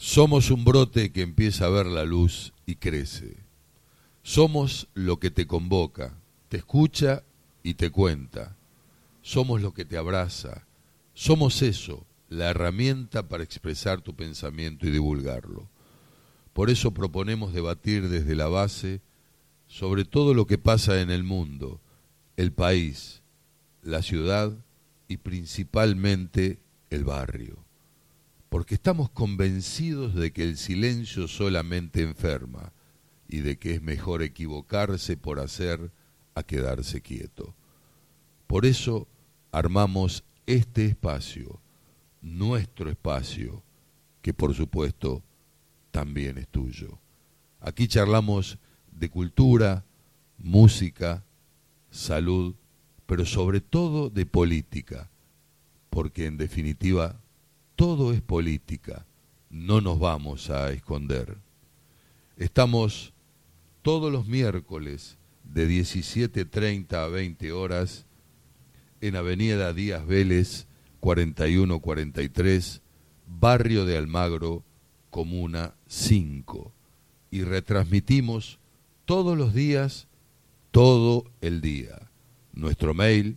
Somos un brote que empieza a ver la luz y crece. Somos lo que te convoca, te escucha y te cuenta. Somos lo que te abraza. Somos eso, la herramienta para expresar tu pensamiento y divulgarlo. Por eso proponemos debatir desde la base sobre todo lo que pasa en el mundo, el país, la ciudad y principalmente el barrio. Porque estamos convencidos de que el silencio solamente enferma y de que es mejor equivocarse por hacer a quedarse quieto. Por eso armamos este espacio, nuestro espacio, que por supuesto también es tuyo. Aquí charlamos de cultura, música, salud, pero sobre todo de política, porque en definitiva todo es política, no nos vamos a esconder. Estamos todos los miércoles de 17:30 a 20 horas en Avenida Díaz Vélez, 4143, Barrio de Almagro, Comuna 5. Y retransmitimos todos los días, todo el día. Nuestro mail,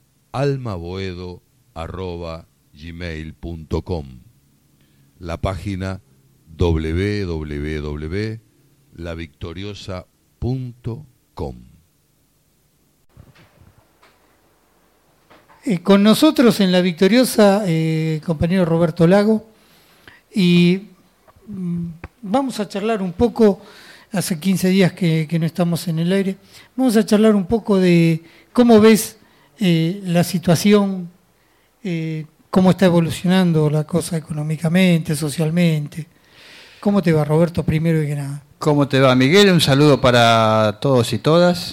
almaboedo@gmail.com. La página www.lavictoriosa.com. Con nosotros en La Victoriosa, compañero Roberto Lago, y vamos a charlar un poco, hace 15 días que no estamos en el aire, vamos a charlar un poco de cómo ves la situación, cómo está evolucionando la cosa económicamente, socialmente. ¿Cómo te va, Roberto, primero y que nada? ¿Cómo te va, Miguel? Un saludo para todos y todas.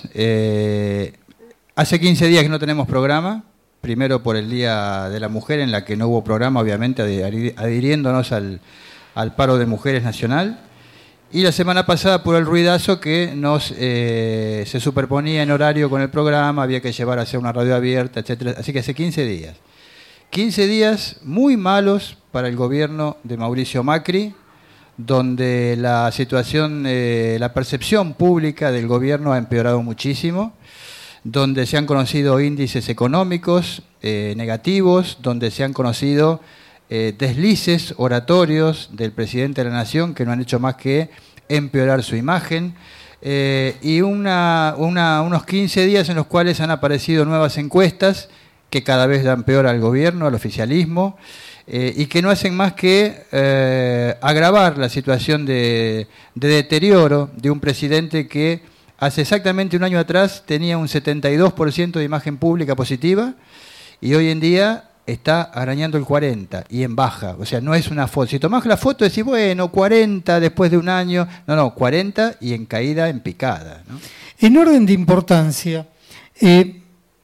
Hace 15 días que no tenemos programa, primero por el Día de la Mujer, en la que no hubo programa, obviamente, adhiriéndonos al paro de mujeres nacional, y la semana pasada por el ruidazo que se superponía en horario con el programa, había que llevar a hacer una radio abierta, etcétera. Así que hace 15 días. 15 días muy malos para el gobierno de Mauricio Macri, donde la situación, la percepción pública del gobierno ha empeorado muchísimo, donde se han conocido índices económicos negativos, donde se han conocido deslices oratorios del presidente de la Nación que no han hecho más que empeorar su imagen, y unos 15 días en los cuales han aparecido nuevas encuestas que cada vez dan peor al gobierno, al oficialismo, y que no hacen más que agravar la situación de deterioro de un presidente que hace exactamente un año atrás tenía un 72% de imagen pública positiva y hoy en día está arañando el 40% y en baja. O sea, no es una foto. Si tomás la foto decís, bueno, 40 después de un año. No, 40 y en caída, en picada, ¿no? En orden de importancia, que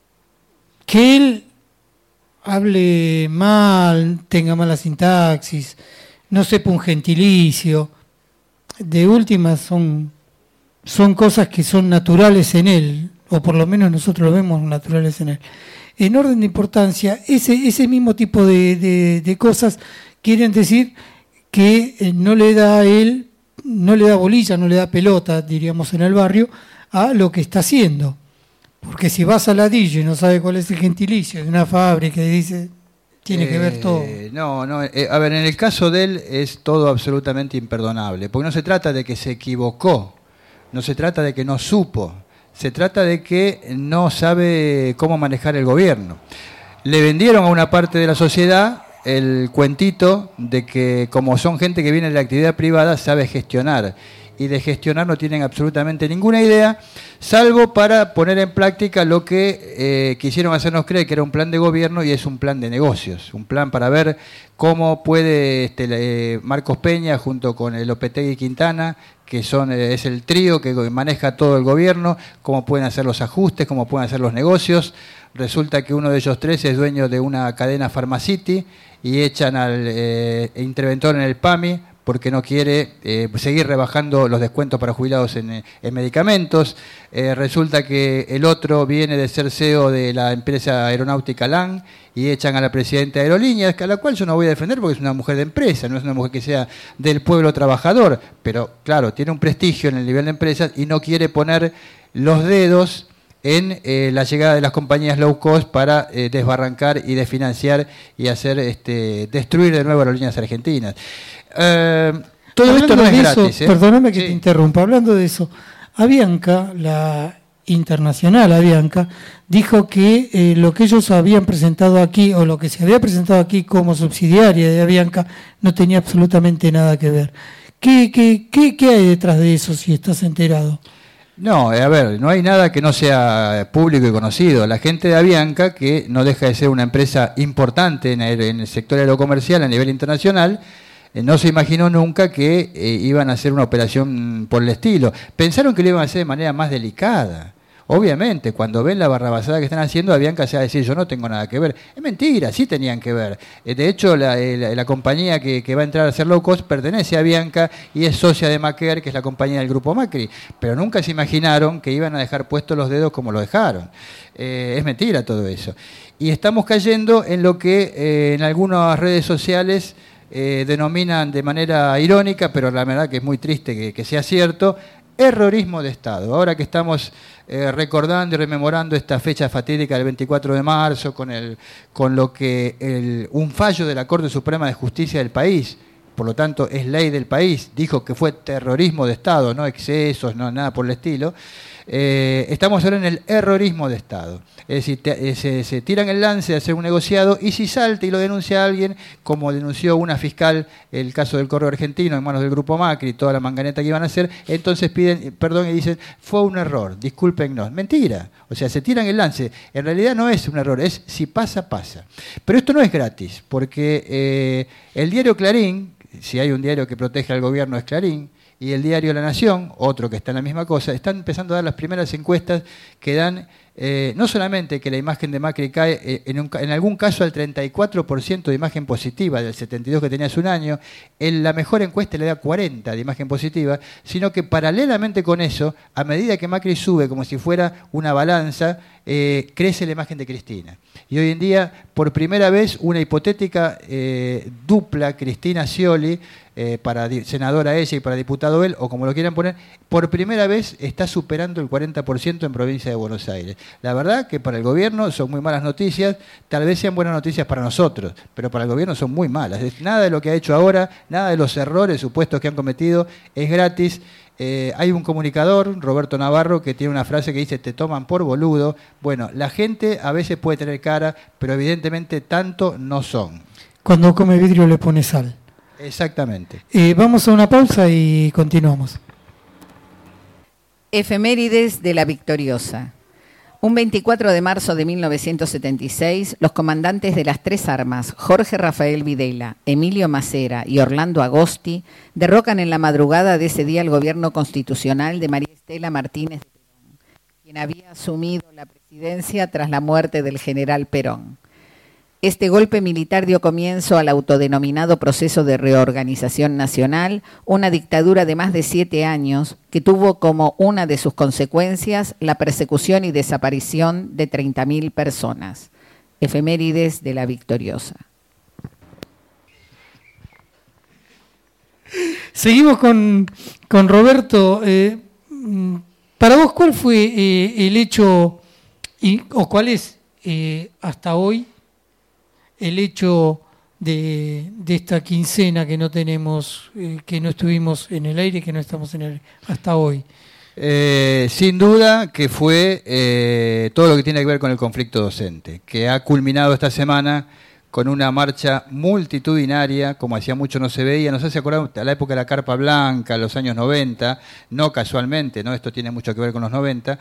él hable mal, tenga mala sintaxis, no sepa un gentilicio, de última son cosas que son naturales en él, o por lo menos nosotros lo vemos naturales en él. En orden de importancia, ese mismo tipo de cosas quieren decir que no le da bolilla, no le da pelota, diríamos en el barrio, a lo que está haciendo. Porque si vas a ladillo y no sabe cuál es el gentilicio de una fábrica y dice, tiene que ver todo. A ver, en el caso de él es todo absolutamente imperdonable, porque no se trata de que se equivocó, no se trata de que no supo, se trata de que no sabe cómo manejar el gobierno. Le vendieron a una parte de la sociedad el cuentito de que como son gente que viene de la actividad privada, sabe gestionar. Y de gestionar no tienen absolutamente ninguna idea, salvo para poner en práctica lo que quisieron hacernos creer que era un plan de gobierno y es un plan de negocios. Un plan para ver cómo puede Marcos Peña junto con el Lopetegui y Quintana, que es el trío que maneja todo el gobierno, cómo pueden hacer los ajustes, cómo pueden hacer los negocios. Resulta que uno de ellos tres es dueño de una cadena Pharmacity y echan al interventor en el PAMI porque no quiere seguir rebajando los descuentos para jubilados en medicamentos. Resulta que el otro viene de ser CEO de la empresa aeronáutica LAN y echan a la presidenta de Aerolíneas, a la cual yo no voy a defender porque es una mujer de empresa, no es una mujer que sea del pueblo trabajador, pero claro, tiene un prestigio en el nivel de empresas y no quiere poner los dedos en la llegada de las compañías low cost para desbarrancar y desfinanciar y hacer destruir de nuevo Aerolíneas Argentinas. Todo esto no es gratis. Perdóname que te interrumpa. Hablando de eso, Avianca, la internacional Avianca, dijo que lo que ellos habían presentado aquí, o lo que se había presentado aquí como subsidiaria de Avianca, no tenía absolutamente nada que ver. ¿Qué hay detrás de eso, si estás enterado? No, a ver, no hay nada que no sea público y conocido. La gente de Avianca, que no deja de ser una empresa importante en el sector aerocomercial a nivel internacional, no se imaginó nunca que iban a hacer una operación por el estilo. Pensaron que lo iban a hacer de manera más delicada. Obviamente, cuando ven la barrabasada que están haciendo, Avianca se va a decir, yo no tengo nada que ver. Es mentira, sí tenían que ver. De hecho, la compañía que va a entrar a hacer low cost pertenece a Avianca y es socia de Macaer, que es la compañía del Grupo Macri. Pero nunca se imaginaron que iban a dejar puestos los dedos como lo dejaron. Es mentira todo eso. Y estamos cayendo en lo que en algunas redes sociales denominan de manera irónica, pero la verdad que es muy triste que sea cierto, errorismo de Estado. Ahora que estamos recordando y rememorando esta fecha fatídica del 24 de marzo con lo que un fallo de la Corte Suprema de Justicia del país, por lo tanto es ley del país, dijo que fue terrorismo de Estado, no excesos, no nada por el estilo. Estamos ahora en el errorismo de Estado. Es decir, se tiran el lance de hacer un negociado y si salta y lo denuncia a alguien, como denunció una fiscal el caso del Correo Argentino en manos del Grupo Macri, toda la manganeta que iban a hacer, entonces piden perdón y dicen, fue un error, discúlpennos. Mentira. O sea, se tiran el lance. En realidad no es un error, es si pasa, pasa. Pero esto no es gratis, porque el diario Clarín, si hay un diario que protege al gobierno es Clarín, y el diario La Nación, otro que está en la misma cosa, están empezando a dar las primeras encuestas que dan no solamente que la imagen de Macri cae en algún caso al 34% de imagen positiva del 72% que tenía hace un año, en la mejor encuesta le da 40% de imagen positiva, sino que paralelamente con eso, a medida que Macri sube como si fuera una balanza, crece la imagen de Cristina. Y hoy en día, por primera vez, una hipotética dupla Cristina Scioli, para senadora ella y para diputado él, o como lo quieran poner, por primera vez está superando el 40% en provincia de Buenos Aires. La verdad que para el gobierno son muy malas noticias, tal vez sean buenas noticias para nosotros, pero para el gobierno son muy malas. Nada de lo que ha hecho ahora, nada de los errores supuestos que han cometido es gratis. Hay un comunicador, Roberto Navarro, que tiene una frase que dice, te toman por boludo. Bueno, la gente a veces puede tener cara, pero evidentemente tanto no son. Cuando come vidrio le pone sal. Exactamente. Vamos a una pausa y continuamos. Efemérides de la Victoriosa. Un 24 de marzo de 1976, los comandantes de las tres armas, Jorge Rafael Videla, Emilio Macera y Orlando Agosti, derrocan en la madrugada de ese día el gobierno constitucional de María Estela Martínez de Perón, quien había asumido la presidencia tras la muerte del general Perón. Este golpe militar dio comienzo al autodenominado proceso de reorganización nacional, una dictadura de más de 7 años que tuvo como una de sus consecuencias la persecución y desaparición de 30.000 personas. Efemérides de la Victoriosa. Seguimos con Roberto. Para vos, ¿cuál fue el hecho, o cuál es hasta hoy el hecho de esta quincena que no tenemos, que no estuvimos en el aire, que no estamos en el aire hasta hoy? Sin duda que fue todo lo que tiene que ver con el conflicto docente, que ha culminado esta semana con una marcha multitudinaria, como hacía mucho no se veía. Nos hace acordar a la época de la Carpa Blanca, los años 90, no casualmente, ¿no? Esto tiene mucho que ver con los 90,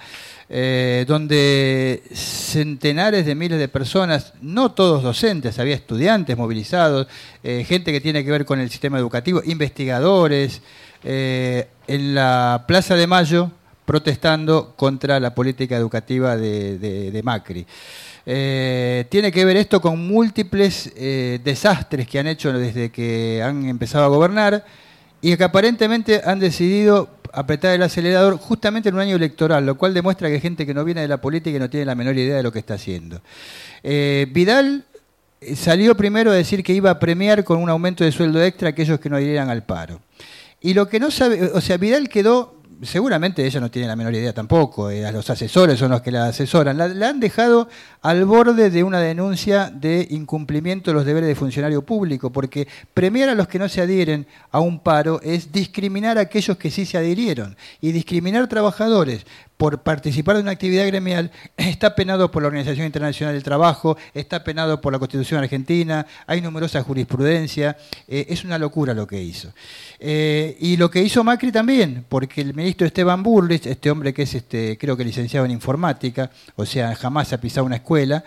donde centenares de miles de personas, no todos docentes, había estudiantes movilizados, gente que tiene que ver con el sistema educativo, investigadores, en la Plaza de Mayo protestando contra la política educativa de Macri. Tiene que ver esto con múltiples desastres que han hecho desde que han empezado a gobernar, y que aparentemente han decidido apretar el acelerador justamente en un año electoral, lo cual demuestra que hay gente que no viene de la política y no tiene la menor idea de lo que está haciendo. Vidal salió primero a decir que iba a premiar con un aumento de sueldo extra a aquellos que no adhirieran al paro. Y lo que no sabe, o sea, Vidal quedó, seguramente ella no tiene la menor idea tampoco, los asesores son los que la asesoran, la han dejado al borde de una denuncia de incumplimiento de los deberes de funcionario público, porque premiar a los que no se adhieren a un paro es discriminar a aquellos que sí se adhirieron, y discriminar trabajadores por participar de una actividad gremial está penado por la Organización Internacional del Trabajo, está penado por la Constitución Argentina, hay numerosa jurisprudencia, es una locura lo que hizo. Y lo que hizo Macri también, porque el ministro Esteban Bullrich, este hombre que es creo que licenciado en informática, o sea, jamás ha pisado una escuela,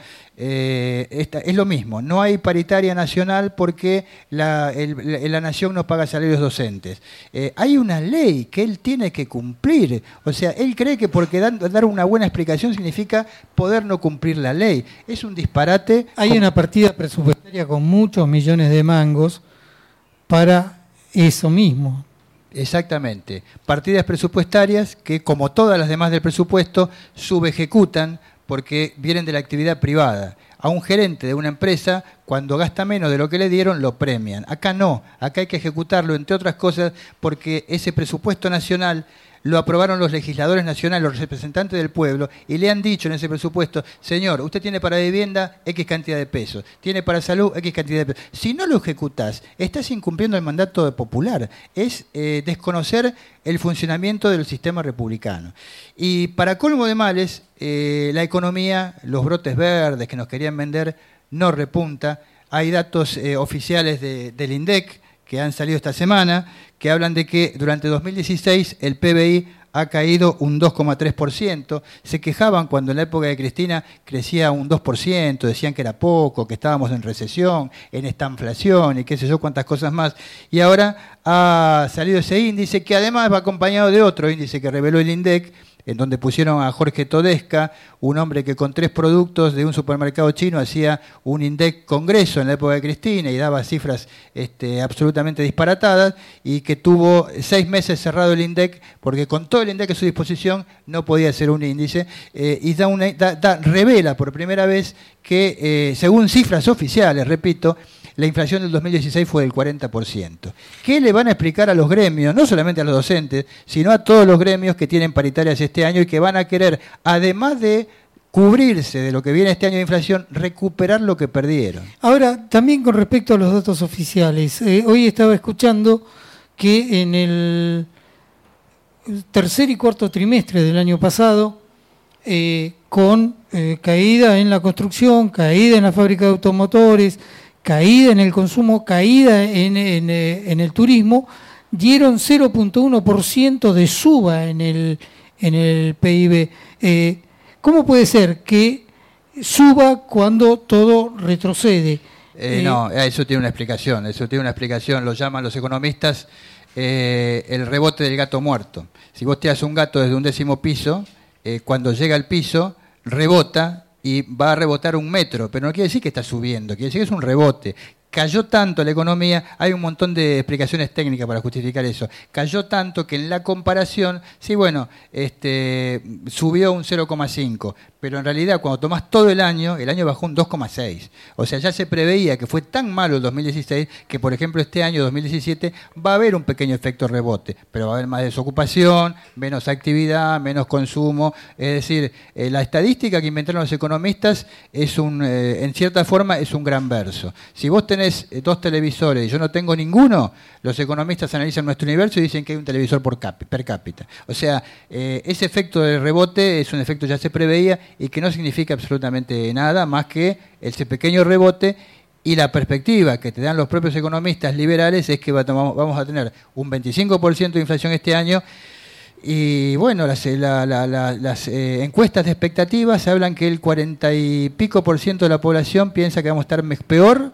es lo mismo, no hay paritaria nacional porque la nación no paga salarios docentes. Hay una ley que él tiene que cumplir, o sea, él cree que porque dar una buena explicación significa poder no cumplir la ley. Es un disparate. Hay una partida presupuestaria con muchos millones de mangos para eso mismo. Exactamente. Partidas presupuestarias que, como todas las demás del presupuesto, subejecutan porque vienen de la actividad privada. A un gerente de una empresa, cuando gasta menos de lo que le dieron, lo premian. Acá no, acá hay que ejecutarlo, entre otras cosas, porque ese presupuesto nacional lo aprobaron los legisladores nacionales, los representantes del pueblo, y le han dicho en ese presupuesto, señor, usted tiene para vivienda X cantidad de pesos, tiene para salud X cantidad de pesos. Si no lo ejecutás, estás incumpliendo el mandato popular. Es desconocer el funcionamiento del sistema republicano. Y para colmo de males, la economía, los brotes verdes que nos querían vender, no repunta. Hay datos oficiales del INDEC que han salido esta semana, que hablan de que durante 2016 el PBI ha caído un 2,3%. Se quejaban cuando en la época de Cristina crecía un 2%, decían que era poco, que estábamos en recesión, en estanflación y qué sé yo cuántas cosas más. Y ahora ha salido ese índice que además va acompañado de otro índice que reveló el INDEC, en donde pusieron a Jorge Todesca, un hombre que con 3 productos de un supermercado chino hacía un INDEC congreso en la época de Cristina y daba cifras absolutamente disparatadas, y que tuvo 6 meses cerrado el INDEC porque con todo el INDEC a su disposición no podía hacer un índice, y revela por primera vez que, según cifras oficiales, repito, la inflación del 2016 fue del 40%. ¿Qué le van a explicar a los gremios, no solamente a los docentes, sino a todos los gremios que tienen paritarias este año y que van a querer, además de cubrirse de lo que viene este año de inflación, recuperar lo que perdieron? Ahora, también con respecto a los datos oficiales, hoy estaba escuchando que en el tercer y cuarto trimestre del año pasado, con caída en la construcción, caída en la fábrica de automotores, caída en el consumo, caída en el turismo, dieron 0,1% de suba en el PIB. ¿Cómo puede ser que suba cuando todo retrocede? No, eso tiene una explicación, lo llaman los economistas el rebote del gato muerto. Si vos tiras un gato desde un 10º piso, cuando llega al piso, rebota, y va a rebotar 1 metro, pero no quiere decir que está subiendo, quiere decir que es un rebote. Cayó tanto la economía, hay un montón de explicaciones técnicas para justificar eso. Cayó tanto que en la comparación, sí, bueno, subió un 0,5, pero en realidad cuando tomás todo el año bajó un 2,6. O sea, ya se preveía que fue tan malo el 2016 que, por ejemplo, este año 2017 va a haber un pequeño efecto rebote, pero va a haber más desocupación, menos actividad, menos consumo. Es decir, la estadística que inventaron los economistas es en cierta forma es un gran verso. Si vos tenés 2 televisores y yo no tengo ninguno, los economistas analizan nuestro universo y dicen que hay un televisor per cápita. O sea, ese efecto de rebote es un efecto que ya se preveía y que no significa absolutamente nada más que ese pequeño rebote, y la perspectiva que te dan los propios economistas liberales es que vamos a tener un 25% de inflación este año. Y bueno, las encuestas de expectativas hablan que el 40 y pico % de la población piensa que vamos a estar peor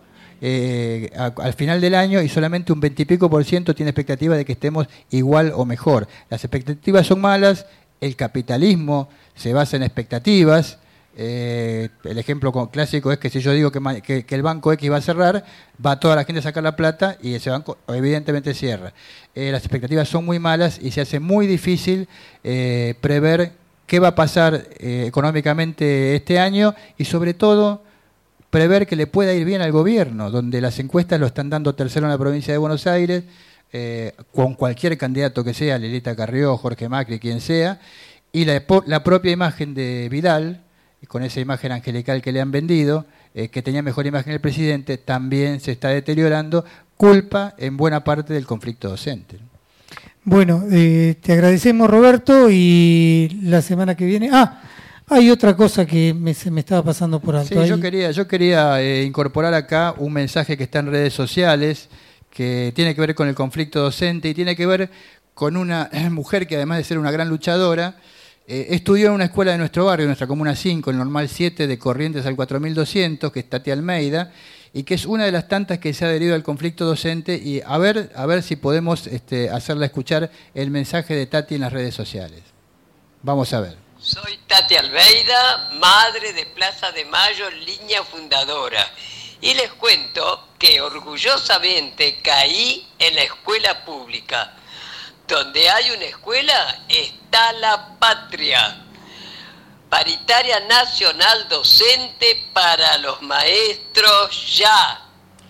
al final del año, y solamente un 20 y pico % tiene expectativa de que estemos igual o mejor. Las expectativas son malas, el capitalismo se basa en expectativas, El ejemplo clásico es que si yo digo que el banco X va a cerrar, va toda la gente a sacar la plata y ese banco evidentemente cierra. Las expectativas son muy malas y se hace muy difícil prever qué va a pasar económicamente este año y sobre todo prever que le pueda ir bien al gobierno, donde las encuestas lo están dando tercero en la provincia de Buenos Aires, con cualquier candidato que sea, Lilita Carrió, Jorge Macri, quien sea, y la propia imagen de Vidal, con esa imagen angelical que le han vendido, que tenía mejor imagen el presidente, también se está deteriorando, culpa en buena parte del conflicto docente. Bueno, te agradecemos, Roberto, y la semana que viene... hay otra cosa que se me estaba pasando por alto. Sí, yo quería incorporar acá un mensaje que está en redes sociales, que tiene que ver con el conflicto docente y tiene que ver con una mujer que además de ser una gran luchadora, estudió en una escuela de nuestro barrio, nuestra Comuna 5, el Normal 7 de Corrientes al 4200, que es Tati Almeida, y que es una de las tantas que se ha adherido al conflicto docente, y a ver si podemos hacerla escuchar el mensaje de Tati en las redes sociales. Vamos a ver. Soy Tati Almeida, madre de Plaza de Mayo, línea fundadora, y les cuento que orgullosamente caí en la escuela pública. Donde hay una escuela está la patria. Paritaria nacional docente para los maestros ya.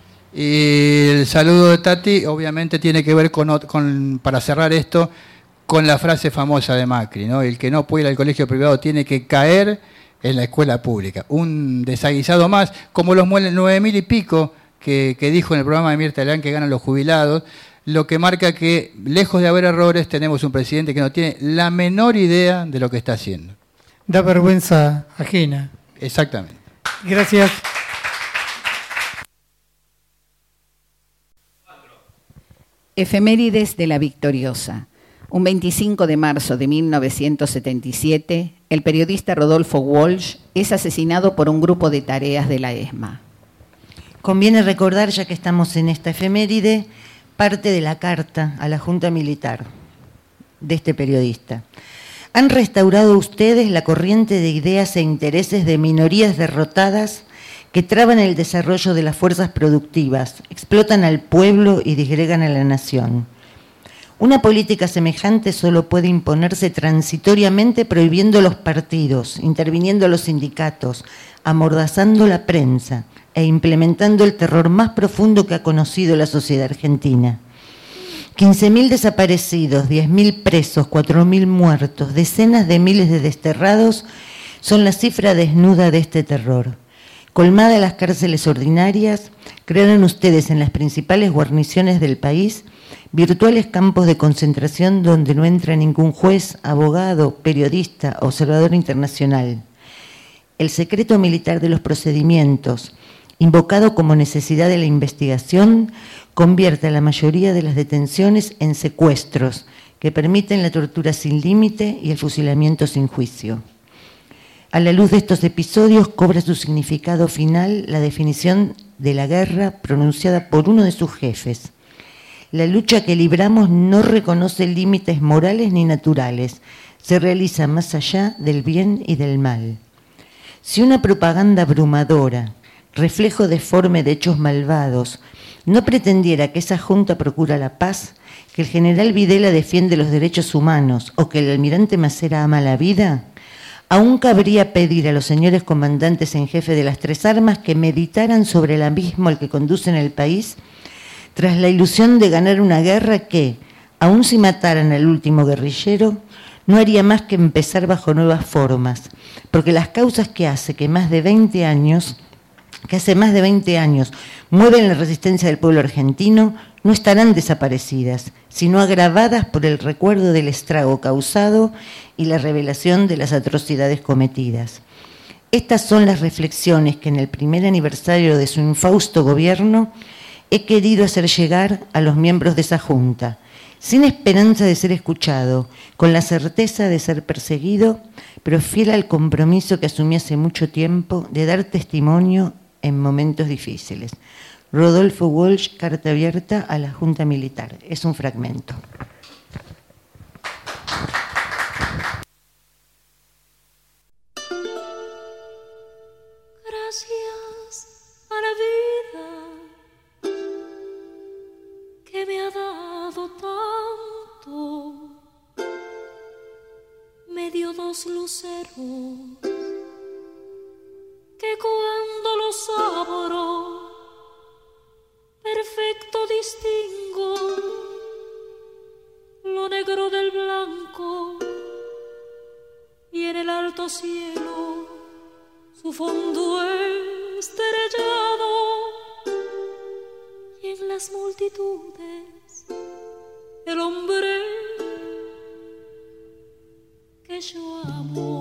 Y el saludo de Tati obviamente tiene que ver para cerrar esto, con la frase famosa de Macri, ¿no? El que no puede ir al colegio privado tiene que caer en la escuela pública. Un desaguisado más, como los 9.000 y pico que dijo en el programa de Mirta Legrand que ganan los jubilados, lo que marca que, lejos de haber errores, tenemos un presidente que no tiene la menor idea de lo que está haciendo. Da vergüenza ajena. Exactamente. Gracias. Efemérides de la Victoriosa. Un 25 de marzo de 1977, el periodista Rodolfo Walsh es asesinado por un grupo de tareas de la ESMA. Conviene recordar, ya que estamos en esta efeméride, parte de la carta a la Junta Militar de este periodista. ¿Han restaurado ustedes la corriente de ideas e intereses de minorías derrotadas que traban el desarrollo de las fuerzas productivas, explotan al pueblo y disgregan a la nación? Una política semejante solo puede imponerse transitoriamente prohibiendo los partidos, interviniendo los sindicatos, amordazando la prensa e implementando el terror más profundo que ha conocido la sociedad argentina. 15.000 desaparecidos, 10.000 presos, 4.000 muertos, decenas de miles de desterrados son la cifra desnuda de este terror. Colmadas las cárceles ordinarias, crearon ustedes en las principales guarniciones del país virtuales campos de concentración donde no entra ningún juez, abogado, periodista, observador internacional. El secreto militar de los procedimientos, invocado como necesidad de la investigación, convierte a la mayoría de las detenciones en secuestros que permiten la tortura sin límite y el fusilamiento sin juicio. A la luz de estos episodios cobra su significado final la definición de la guerra pronunciada por uno de sus jefes. La lucha que libramos no reconoce límites morales ni naturales, se realiza más allá del bien y del mal. Si una propaganda abrumadora, reflejo deforme de hechos malvados, no pretendiera que esa junta procura la paz, que el general Videla defiende los derechos humanos o que el almirante Macera ama la vida, aún cabría pedir a los señores comandantes en jefe de las tres armas que meditaran sobre el abismo al que conducen el país, tras la ilusión de ganar una guerra que, aun si mataran al último guerrillero, no haría más que empezar bajo nuevas formas, porque las causas que hace más de 20 años mueven la resistencia del pueblo argentino no estarán desaparecidas, sino agravadas por el recuerdo del estrago causado y la revelación de las atrocidades cometidas. Estas son las reflexiones que en el primer aniversario de su infausto gobierno he querido hacer llegar a los miembros de esa junta, sin esperanza de ser escuchado, con la certeza de ser perseguido, pero fiel al compromiso que asumí hace mucho tiempo de dar testimonio en momentos difíciles. Rodolfo Walsh, carta abierta a la Junta Militar. Es un fragmento. unos luceros que cuando los abro perfecto distingo lo negro del blanco y en el alto cielo su fondo estrellado y en las multitudes el hombre que yo amo.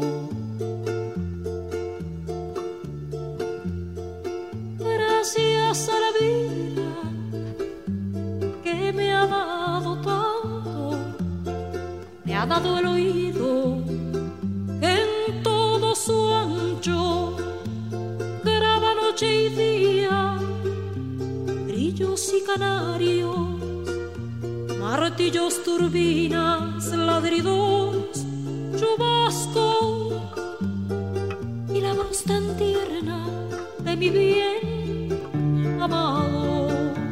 Gracias a la vida que me ha dado tanto, me ha dado el oído en todo su ancho, graba noche y día, grillos y canarios, martillos, turbinas, ladridos, chubascos y la voz tan tierna de mi bien amado.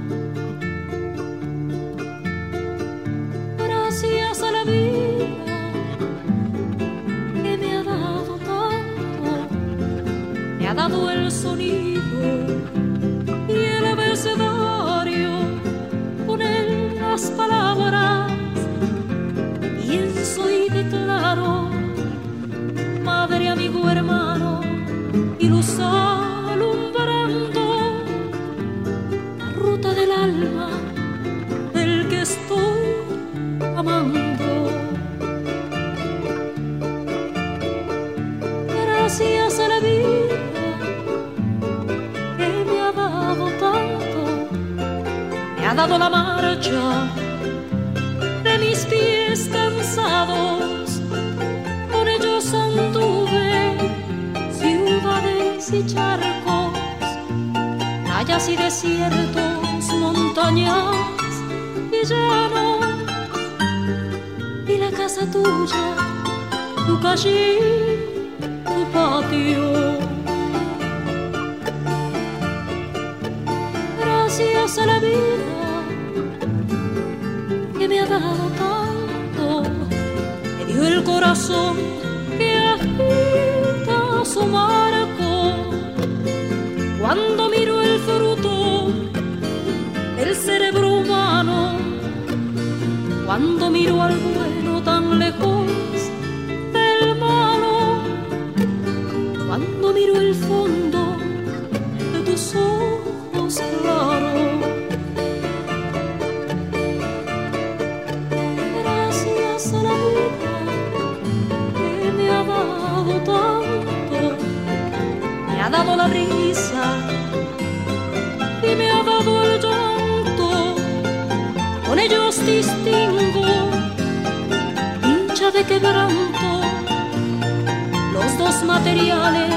Gracias a la vida que me ha dado tanto, me ha dado el sonido y el abecedario, con él las palabras, pienso y declaro, madre, amigo, hermano y luz alumbrando la ruta del alma del que estoy amando. Gracias a la vida que me ha dado tanto, me ha dado la marcha de mis pies cansados, con ellos anduve ciudades y charcos, playas y desiertos, montañas y llanos, y la casa tuya, tu calle, tu patio. Gracias a la vida que me ha dado tanto, me dio el corazón que agita su marco. Cuando miro el fruto del cerebro humano, cuando miro al bueno tan lejos del malo, cuando miro el fondo de tus ojos claros. Gracias a la vida que me ha dado tanto, me ha dado la risa y me ha dado el llanto, con ellos distingo dicha de quebranto, los dos materiales